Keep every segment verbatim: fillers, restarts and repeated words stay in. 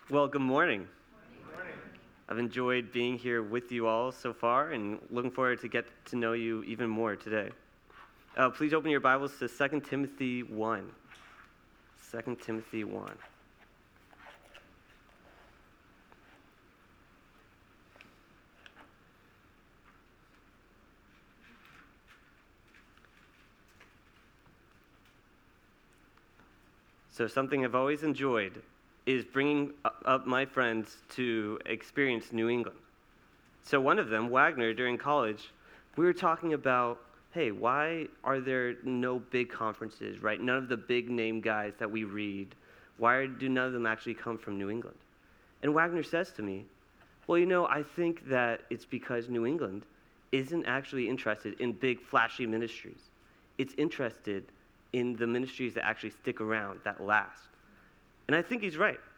Well, good morning. Good morning. I've enjoyed being here with you all so far and looking forward to get to know you even more today. Uh, please open your Bibles to Second Timothy one. Second Timothy one. So something I've always enjoyed is bringing up my friends to experience New England. So one of them, Wagner, during college, we were talking about, hey, why are there no big conferences, right? None of the big name guys that we read, why do none of them actually come from New England? And Wagner says to me, well, you know, I think that it's because New England isn't actually interested in big, flashy ministries. It's interested in the ministries that actually stick around, that last. And I think he's right.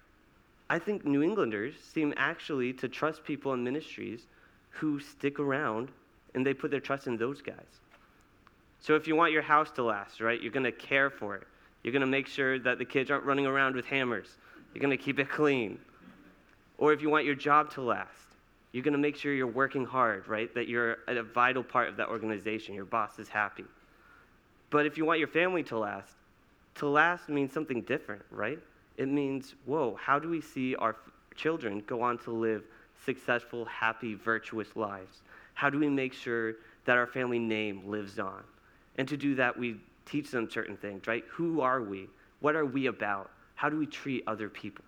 I think New Englanders seem actually to trust people in ministries who stick around and they put their trust in those guys. So if you want your house to last, right, you're going to care for it. You're going to make sure that the kids aren't running around with hammers. You're going to keep it clean. Or if you want your job to last, you're going to make sure you're working hard, right, that you're a vital part of that organization. Your boss is happy. But if you want your family to last, to last means something different, right? It means, whoa, how do we see our f- children go on to live successful, happy, virtuous lives? How do we make sure that our family name lives on? And to do that, we teach them certain things, right? Who are we? What are we about? How do we treat other people?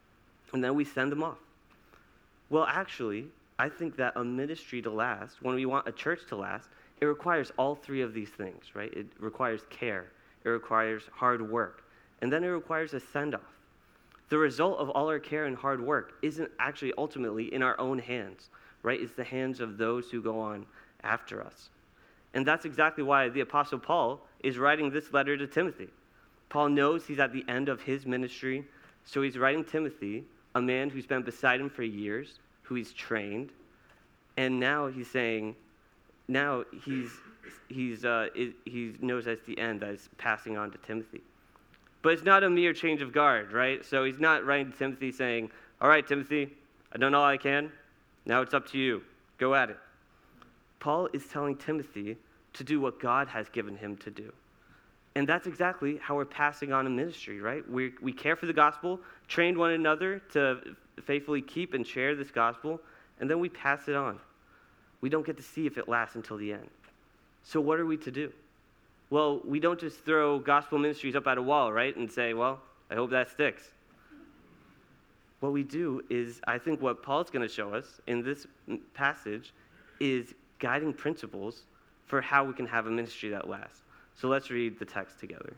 And then we send them off. Well, actually, I think that a ministry to last, when we want a church to last, it requires all three of these things, right? It requires care. It requires hard work. And then it requires a send-off. The result of all our care and hard work isn't actually ultimately in our own hands, right? It's the hands of those who go on after us. And that's exactly why the Apostle Paul is writing this letter to Timothy. Paul knows he's at the end of his ministry, so he's writing Timothy, a man who's been beside him for years, who he's trained, and now he's saying, now he's he's uh, he knows that's the end that is passing on to Timothy. But it's not a mere change of guard, right? So he's not writing to Timothy saying, all right, Timothy, I've done all I can. Now it's up to you. Go at it. Paul is telling Timothy to do what God has given him to do. And that's exactly how we're passing on a ministry, right? We we care for the gospel, train one another to faithfully keep and share this gospel, and then we pass it on. We don't get to see if it lasts until the end. So what are we to do? Well, we don't just throw gospel ministries up at a wall, right, and say, well, I hope that sticks. What we do is, I think what Paul's going to show us in this passage is guiding principles for how we can have a ministry that lasts. So let's read the text together.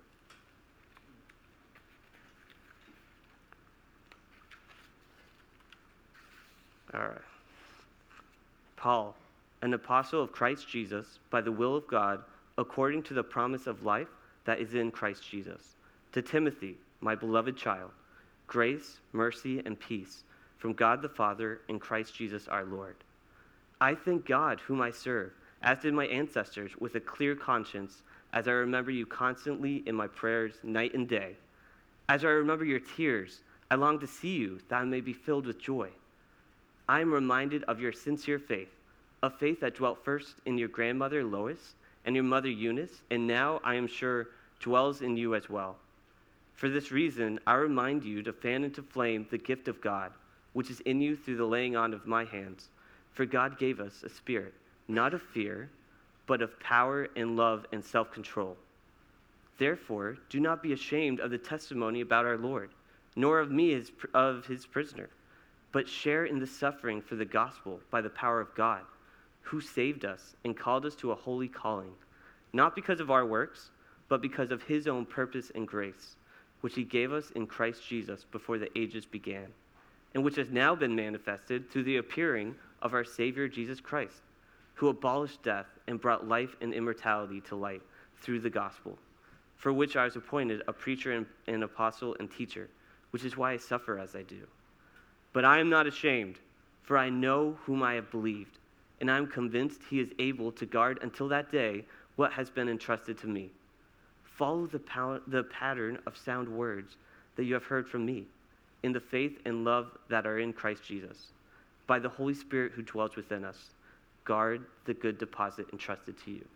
All right. Paul, an apostle of Christ Jesus, by the will of God, according to the promise of life that is in Christ Jesus. To Timothy, my beloved child, grace, mercy, and peace from God the Father and Christ Jesus our Lord. I thank God, whom I serve, as did my ancestors, with a clear conscience, as I remember you constantly in my prayers night and day. As I remember your tears, I long to see you, that I may be filled with joy. I am reminded of your sincere faith, a faith that dwelt first in your grandmother Lois and your mother Eunice, and now, I am sure, dwells in you as well. For this reason, I remind you to fan into flame the gift of God, which is in you through the laying on of my hands. For God gave us a spirit, not of fear, but of power and love and self-control. Therefore, do not be ashamed of the testimony about our Lord, nor of me as of his prisoner, but share in the suffering for the gospel by the power of God, who saved us and called us to a holy calling, not because of our works, but because of his own purpose and grace, which he gave us in Christ Jesus before the ages began, and which has now been manifested through the appearing of our Savior Jesus Christ, who abolished death and brought life and immortality to light through the gospel, for which I was appointed a preacher and an apostle and teacher, which is why I suffer as I do. But I am not ashamed, for I know whom I have believed, and I am convinced he is able to guard until that day what has been entrusted to me. Follow the, pow- the pattern of sound words that you have heard from me. in the faith and love that are in Christ Jesus. By the Holy Spirit who dwells within us, guard the good deposit entrusted to you.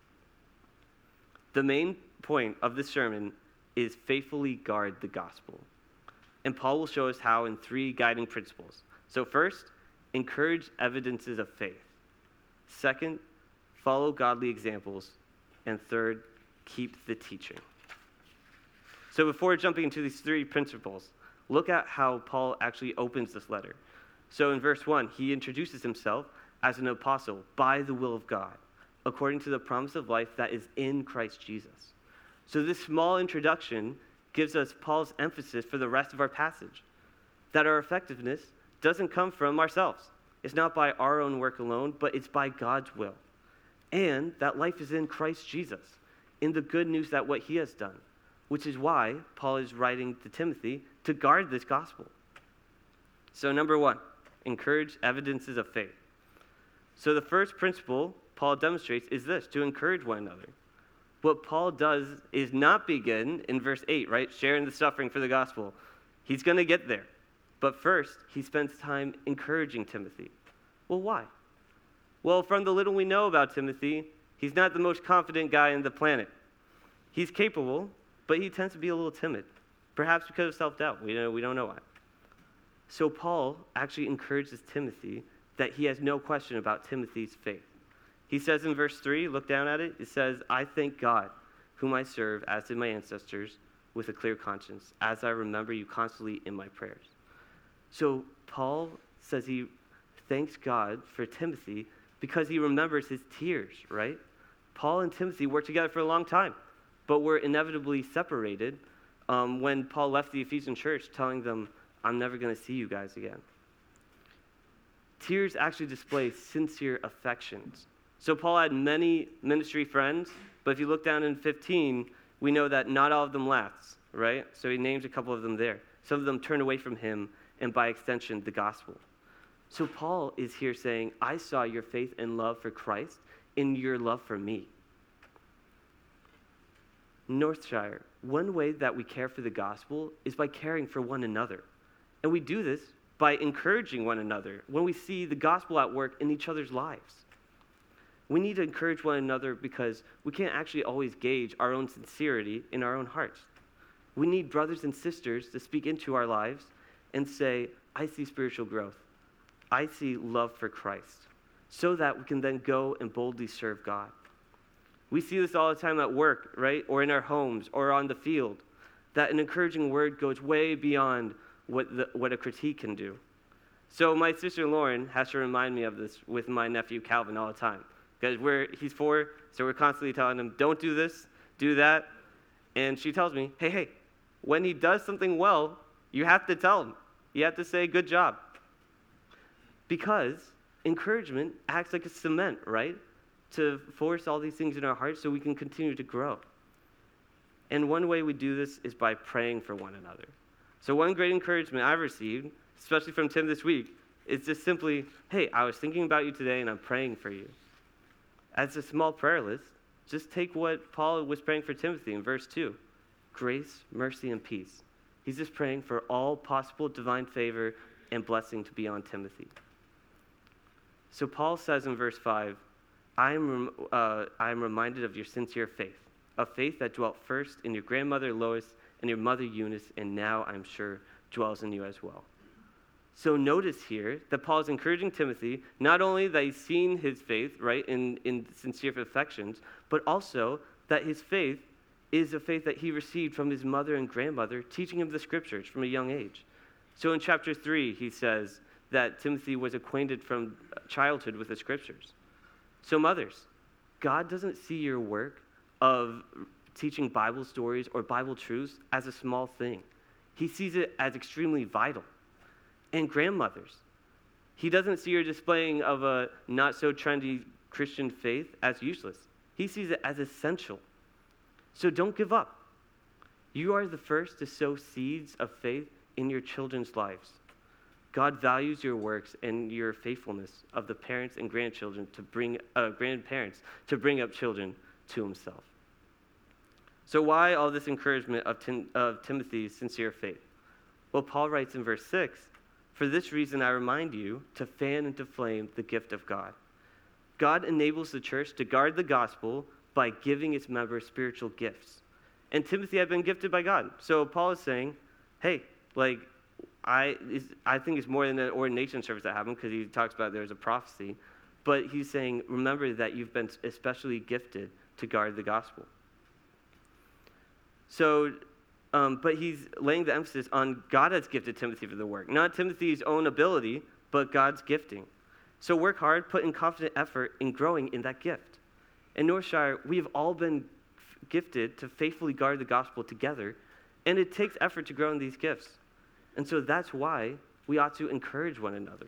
The main point of this sermon is faithfully guard the gospel. And Paul will show us how in three guiding principles. So first, encourage evidences of faith. Second, follow godly examples. And third, keep the teaching. So before jumping into these three principles, look at how Paul actually opens this letter. So in verse one, he introduces himself as an apostle by the will of God, according to the promise of life that is in Christ Jesus. So this small introduction gives us Paul's emphasis for the rest of our passage, that our effectiveness doesn't come from ourselves. It's not by our own work alone, but it's by God's will. And that life is in Christ Jesus, in the good news that what he has done, which is why Paul is writing to Timothy to guard this gospel. So number one, encourage evidences of faith. So the first principle Paul demonstrates is this, to encourage one another. What Paul does is not begin in verse eight, right? Sharing the suffering for the gospel. He's going to get there. But first, he spends time encouraging Timothy. Well, why? Well, from the little we know about Timothy, he's not the most confident guy on the planet. He's capable, but he tends to be a little timid, perhaps because of self-doubt. We don't, we don't know why. So Paul actually encourages Timothy that he has no question about Timothy's faith. He says in verse three, look down at it, it says, I thank God, whom I serve, as did my ancestors, with a clear conscience, as I remember you constantly in my prayers. So Paul says he thanks God for Timothy because he remembers his tears, right? Paul and Timothy worked together for a long time, but were inevitably separated um, when Paul left the Ephesian church, telling them, I'm never going to see you guys again. Tears actually display sincere affections. So Paul had many ministry friends, but if you look down in fifteen, we know that not all of them last, right? So he names a couple of them there. Some of them turned away from him, and by extension, the gospel. So Paul is here saying, I saw your faith and love for Christ in your love for me. Northshire, one way that we care for the gospel is by caring for one another. And we do this by encouraging one another when we see the gospel at work in each other's lives. We need to encourage one another because we can't actually always gauge our own sincerity in our own hearts. We need brothers and sisters to speak into our lives and say, I see spiritual growth. I see love for Christ, so that we can then go and boldly serve God. We see this all the time at work, right? Or in our homes or on the field, that an encouraging word goes way beyond what the, what a critique can do. So my sister Lauren has to remind me of this with my nephew Calvin all the time. Because we're, he's four, so we're constantly telling him, don't do this, do that. And she tells me, hey, hey, when he does something well, you have to tell him. You have to say, good job. Because encouragement acts like a cement, right? To force all these things in our hearts so we can continue to grow. And one way we do this is by praying for one another. So one great encouragement I've received, especially from Tim this week, is just simply, hey, I was thinking about you today and I'm praying for you. As a small prayer list, just take what Paul was praying for Timothy in verse two. Grace, mercy, and peace. He's just praying for all possible divine favor and blessing to be on Timothy. So Paul says in verse five, I am, uh, I am reminded of your sincere faith, a faith that dwelt first in your grandmother Lois and your mother Eunice, and now I'm sure dwells in you as well. So notice here that Paul is encouraging Timothy, not only that he's seen his faith, right, in, in sincere affections, but also that his faith is a faith that he received from his mother and grandmother, teaching him the scriptures from a young age. So in chapter three, he says that Timothy was acquainted from childhood with the scriptures. So mothers, God doesn't see your work of teaching Bible stories or Bible truths as a small thing. He sees it as extremely vital. And grandmothers, he doesn't see your displaying of a not-so-trendy Christian faith as useless. He sees it as essential. So don't give up. You are the first to sow seeds of faith in your children's lives. God values your works and your faithfulness of the parents and grandchildren to bring uh, grandparents to bring up children to himself. So why all this encouragement of, Tim, of Timothy's sincere faith? Well, Paul writes in verse six, "For this reason I remind you to fan into flame the gift of God." God enables the church to guard the gospel by giving its members spiritual gifts. And Timothy had been gifted by God. So Paul is saying, hey, like, I is, I think it's more than an ordination service that happened, because he talks about there's a prophecy. But he's saying, remember that you've been especially gifted to guard the gospel. So, um, but he's laying the emphasis on God has gifted Timothy for the work. Not Timothy's own ability, but God's gifting. So work hard, put in confident effort in growing in that gift. In Northshire, we have all been f- gifted to faithfully guard the gospel together, and it takes effort to grow in these gifts. And so that's why we ought to encourage one another.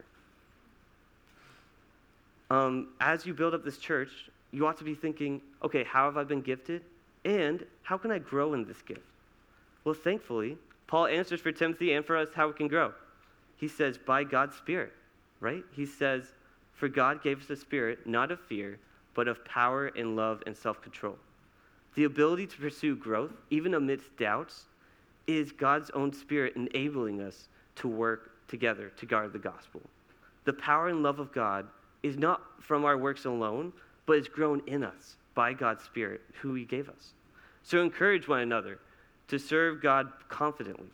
Um, as you build up this church, you ought to be thinking, okay, how have I been gifted? And how can I grow in this gift? Well, thankfully, Paul answers for Timothy and for us how we can grow. He says, by God's Spirit, right? He says, for God gave us a spirit, not of fear, but of power and love and self-control. The ability to pursue growth, even amidst doubts, is God's own Spirit enabling us to work together to guard the gospel. The power and love of God is not from our works alone, but is grown in us by God's Spirit, who he gave us. So encourage one another to serve God confidently.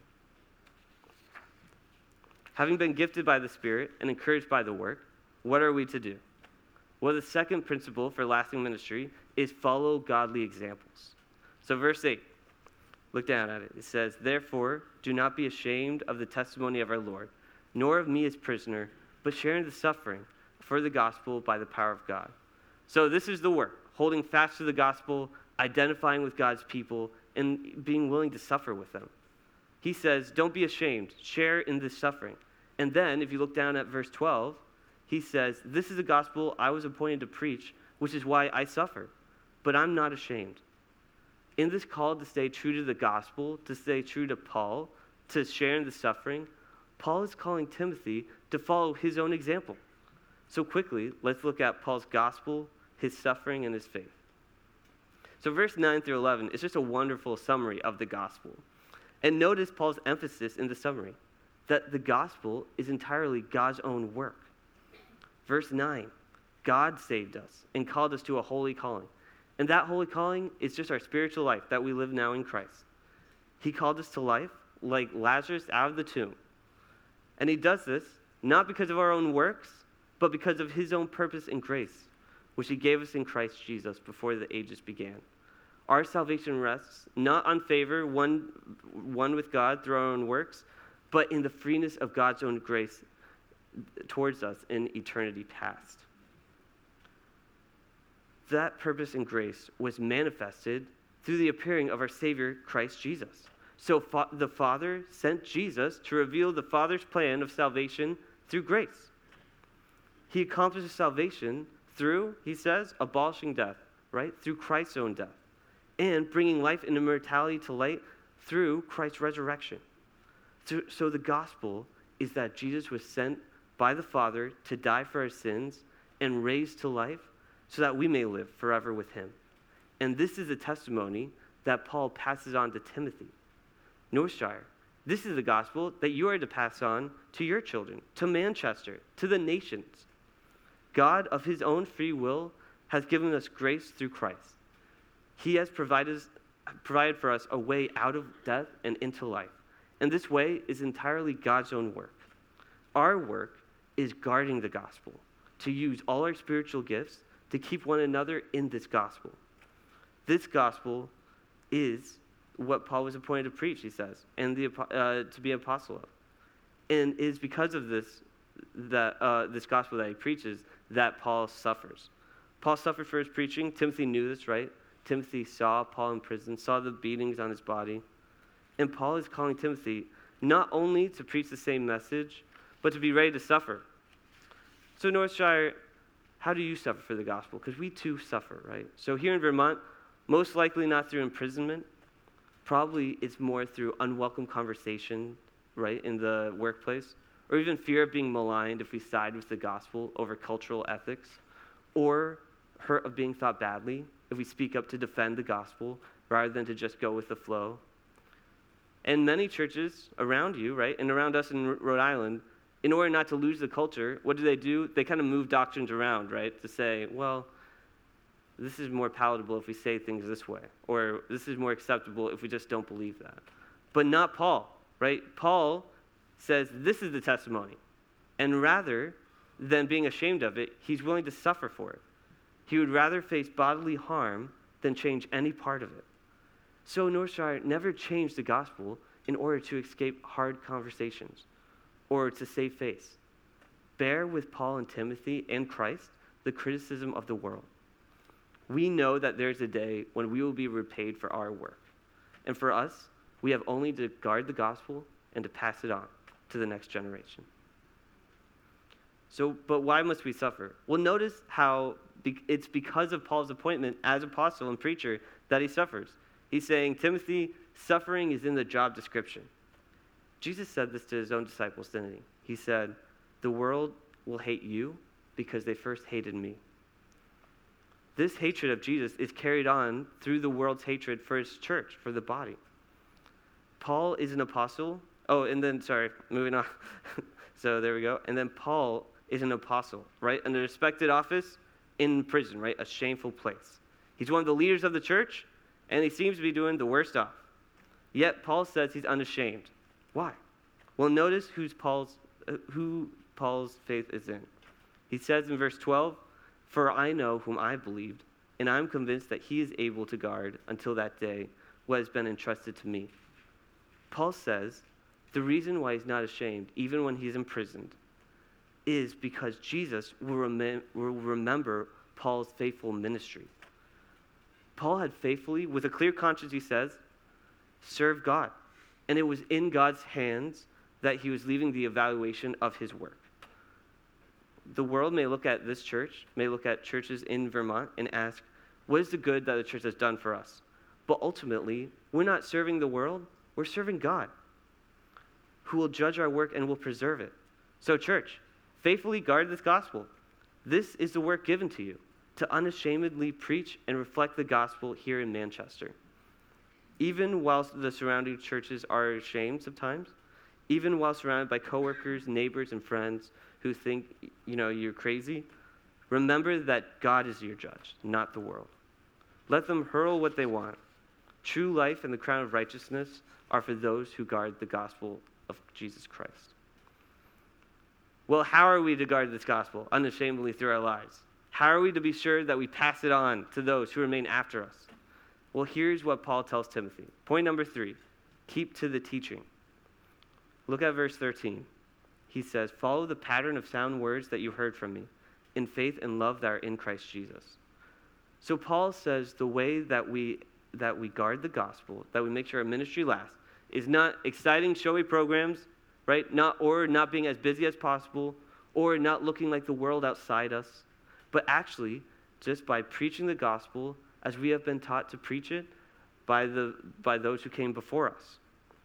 Having been gifted by the Spirit and encouraged by the work, what are we to do? Well, the second principle for lasting ministry is follow godly examples. So verse eight, look down at it. It says, therefore, do not be ashamed of the testimony of our Lord, nor of me as prisoner, but sharing the suffering for the gospel by the power of God. So this is the work, holding fast to the gospel, identifying with God's people, and being willing to suffer with them. He says, don't be ashamed, share in this suffering. And then, if you look down at verse twelve, he says, this is the gospel I was appointed to preach, which is why I suffer, but I'm not ashamed. In this call to stay true to the gospel, to stay true to Paul, to share in the suffering, Paul is calling Timothy to follow his own example. So quickly, let's look at Paul's gospel, his suffering, and his faith. So verse nine through eleven is just a wonderful summary of the gospel. And notice Paul's emphasis in the summary, that the gospel is entirely God's own work. Verse nine, God saved us and called us to a holy calling. And that holy calling is just our spiritual life that we live now in Christ. He called us to life like Lazarus out of the tomb. And he does this not because of our own works, but because of his own purpose and grace, which he gave us in Christ Jesus before the ages began. Our salvation rests not on favor, one, one with God through our own works, but in the freeness of God's own grace towards us in eternity past. That purpose and grace was manifested through the appearing of our Savior, Christ Jesus. So fa- the Father sent Jesus to reveal the Father's plan of salvation through grace. He accomplishes salvation through, he says, abolishing death, right? Through Christ's own death. And bringing life and immortality to light through Christ's resurrection. So, so the gospel is that Jesus was sent by the Father to die for our sins and raised to life so that we may live forever with him. And this is a testimony that Paul passes on to Timothy. Northshire, this is the gospel that you are to pass on to your children, to Manchester, to the nations. God, of his own free will, has given us grace through Christ. He has provided, provided for us a way out of death and into life. And this way is entirely God's own work. Our work is guarding the gospel, to use all our spiritual gifts to keep one another in this gospel. This gospel is what Paul was appointed to preach, he says, and the, uh, to be an apostle of. And it is because of this, that uh, this gospel that he preaches, that Paul suffers. Paul suffered for his preaching. Timothy knew this, right? Timothy saw Paul in prison, saw the beatings on his body. And Paul is calling Timothy not only to preach the same message, but to be ready to suffer. So Northshire, how do you suffer for the gospel? Because we too suffer, right? So here in Vermont, most likely not through imprisonment. Probably it's more through unwelcome conversation, right, in the workplace, or even fear of being maligned if we side with the gospel over cultural ethics, or hurt of being thought badly if we speak up to defend the gospel rather than to just go with the flow. And many churches around you, right, and around us in Rhode Island, in order not to lose the culture, what do they do? They kind of move doctrines around, right, to say, well, this is more palatable if we say things this way, or this is more acceptable if we just don't believe that. But not Paul, right? Paul says this is the testimony. And rather than being ashamed of it, he's willing to suffer for it. He would rather face bodily harm than change any part of it. So Northshire never changed the gospel in order to escape hard conversations or to save face. Bear with Paul and Timothy and Christ the criticism of the world. We know that there's a day when we will be repaid for our work. And for us, we have only to guard the gospel and to pass it on to the next generation. So, but why must we suffer? Well, notice how be- it's because of Paul's appointment as apostle and preacher that he suffers. He's saying, Timothy, suffering is in the job description. Jesus said this to his own disciples, didn't he? He said, the world will hate you because they first hated me. This hatred of Jesus is carried on through the world's hatred for his church, for the body. Paul is an apostle. Oh, and then, sorry, moving on. So there we go. And then Paul is an apostle, right? An respected office in prison, right? A shameful place. He's one of the leaders of the church, and he seems to be doing the worst off. Yet Paul says he's unashamed. Why? Well, notice who's Paul's, uh, who Paul's faith is in. He says in verse twelve, for I know whom I believed, and I am convinced that he is able to guard until that day what has been entrusted to me. Paul says the reason why he's not ashamed, even when he's imprisoned, is because Jesus will, rem- will remember Paul's faithful ministry. Paul had faithfully, with a clear conscience, he says, served God. And it was in God's hands that he was leaving the evaluation of his work. The world may look at this church, may look at churches in Vermont and ask, what is the good that the church has done for us? But ultimately, we're not serving the world, we're serving God, who will judge our work and will preserve it. So church, faithfully guard this gospel. This is the work given to you, to unashamedly preach and reflect the gospel here in Manchester. Even whilst the surrounding churches are ashamed sometimes, even while surrounded by coworkers, neighbors, and friends who think, you know, you're crazy, remember that God is your judge, not the world. Let them hurl what they want. True life and the crown of righteousness are for those who guard the gospel of Jesus Christ. Well, how are we to guard this gospel unashamedly through our lives? How are we to be sure that we pass it on to those who remain after us? Well, here's what Paul tells Timothy. Point number three, keep to the teaching. Look at verse thirteen. He says, follow the pattern of sound words that you heard from me, in faith and love that are in Christ Jesus. So Paul says the way that we that we guard the gospel, that we make sure our ministry lasts, is not exciting, showy programs, right? Not or not being as busy as possible, or not looking like the world outside us, but actually just by preaching the gospel as we have been taught to preach it by the by those who came before us.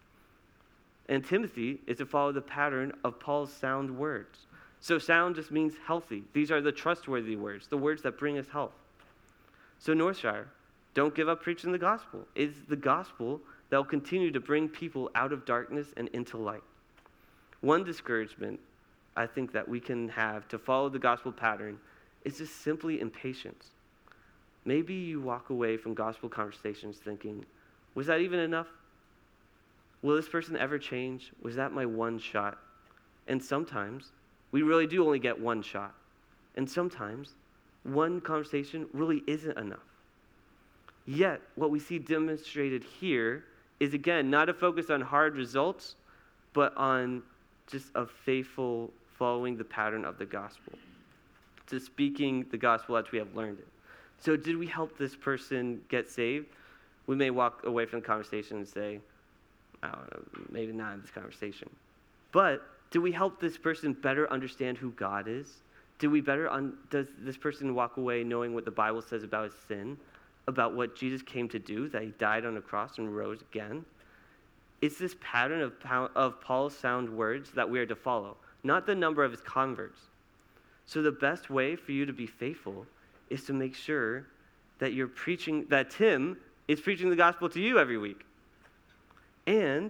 And Timothy is to follow the pattern of Paul's sound words. So sound just means healthy. These are the trustworthy words, the words that bring us health. So Northshire, don't give up preaching the gospel. It's the gospel that will continue to bring people out of darkness and into light. One discouragement I think that we can have to follow the gospel pattern is just simply impatience. Maybe you walk away from gospel conversations thinking, was that even enough? Will this person ever change? Was that my one shot? And sometimes we really do only get one shot. And sometimes one conversation really isn't enough. Yet, what we see demonstrated here is, again, not a focus on hard results, but on just a faithful following the pattern of the gospel, to speaking the gospel as we have learned it. So did we help this person get saved? We may walk away from the conversation and say, I don't know, maybe not in this conversation. But do we help this person better understand who God is? Do we better un- does this person walk away knowing what the Bible says about his sin, about what Jesus came to do, that he died on a cross and rose again? It's this pattern of, of Paul's sound words that we are to follow, not the number of his converts. So the best way for you to be faithful is to make sure that you're preaching, that Tim is preaching the gospel to you every week. And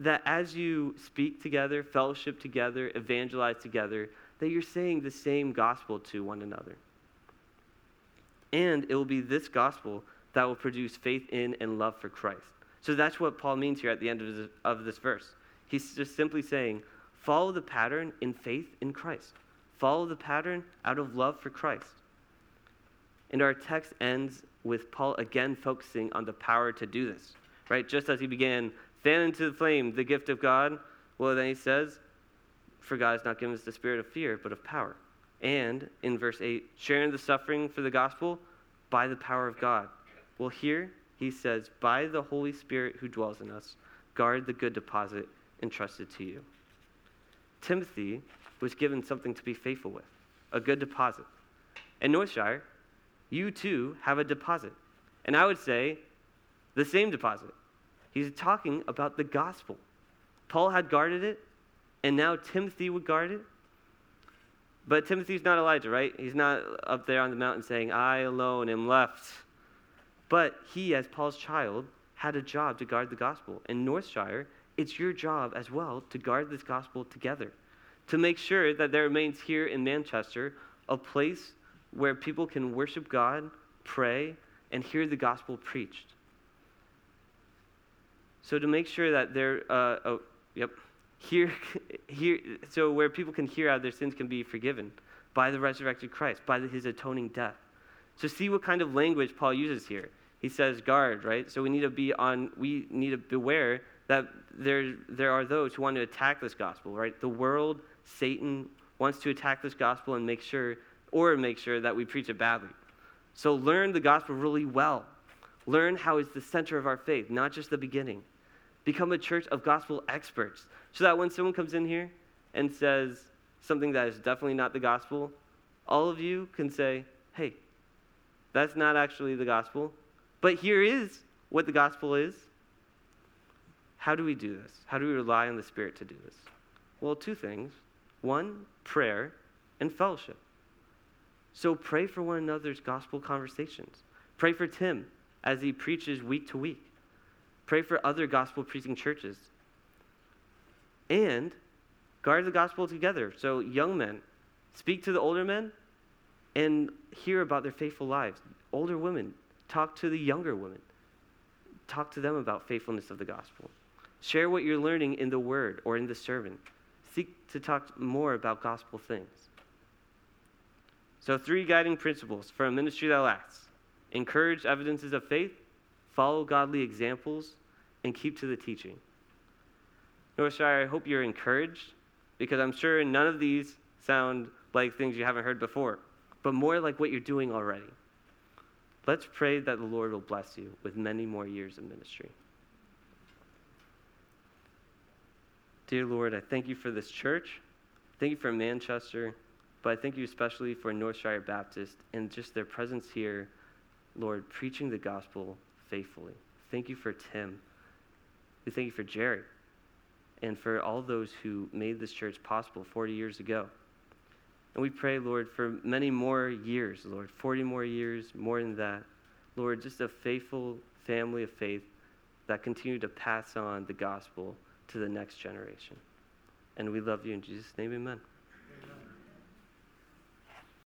that as you speak together, fellowship together, evangelize together, that you're saying the same gospel to one another. And it will be this gospel that will produce faith in and love for Christ. So that's what Paul means here at the end of this, of this verse. He's just simply saying, follow the pattern in faith in Christ. Follow the pattern out of love for Christ. And our text ends with Paul again focusing on the power to do this, right? Just as he began, fan into the flame the gift of God, well, then he says, for God has not given us the spirit of fear, but of power. And in verse eight, sharing the suffering for the gospel by the power of God. Well, here he says, by the Holy Spirit who dwells in us, guard the good deposit entrusted to you. Timothy was given something to be faithful with, a good deposit. And Northshire, you too have a deposit. And I would say the same deposit. He's talking about the gospel. Paul had guarded it, and now Timothy would guard it. But Timothy's not Elijah, right? He's not up there on the mountain saying, I alone am left. But he, as Paul's child, had a job to guard the gospel. And Northshire, it's your job as well to guard this gospel together, to make sure that there remains here in Manchester a place where people can worship God, pray, and hear the gospel preached. So to make sure that there, uh, oh, yep, here, here, so where people can hear how their sins can be forgiven by the resurrected Christ, by the, his atoning death. So see what kind of language Paul uses here. He says guard, right? So we need to be on, we need to beware that there, there are those who want to attack this gospel, right? The world, Satan, wants to attack this gospel and make sure, or make sure that we preach it badly. So learn the gospel really well. Learn how it's the center of our faith, not just the beginning. Become a church of gospel experts, so that when someone comes in here and says something that is definitely not the gospel, all of you can say, hey, that's not actually the gospel, but here is what the gospel is. How do we do this? How do we rely on the Spirit to do this? Well, two things. One, prayer and fellowship. So pray for one another's gospel conversations. Pray for Tim as he preaches week to week. Pray for other gospel preaching churches. And guard the gospel together. So young men, speak to the older men and hear about their faithful lives. Older women, talk to the younger women. Talk to them about faithfulness of the gospel. Share what you're learning in the word or in the sermon. Seek to talk more about gospel things. So three guiding principles for a ministry that lasts. Encourage evidences of faith, follow godly examples, and keep to the teaching. Northshire, I hope you're encouraged, because I'm sure none of these sound like things you haven't heard before, but more like what you're doing already. Let's pray that the Lord will bless you with many more years of ministry. Dear Lord, I thank you for this church. Thank you for Manchester, but I thank you especially for Northshire Baptist and just their presence here, Lord, preaching the gospel faithfully. Thank you for Tim. We thank you for Jerry and for all those who made this church possible forty years ago. And we pray, Lord, for many more years, Lord, forty more years, more than that. Lord, just a faithful family of faith that continue to pass on the gospel to the next generation. And we love you in Jesus' name, amen.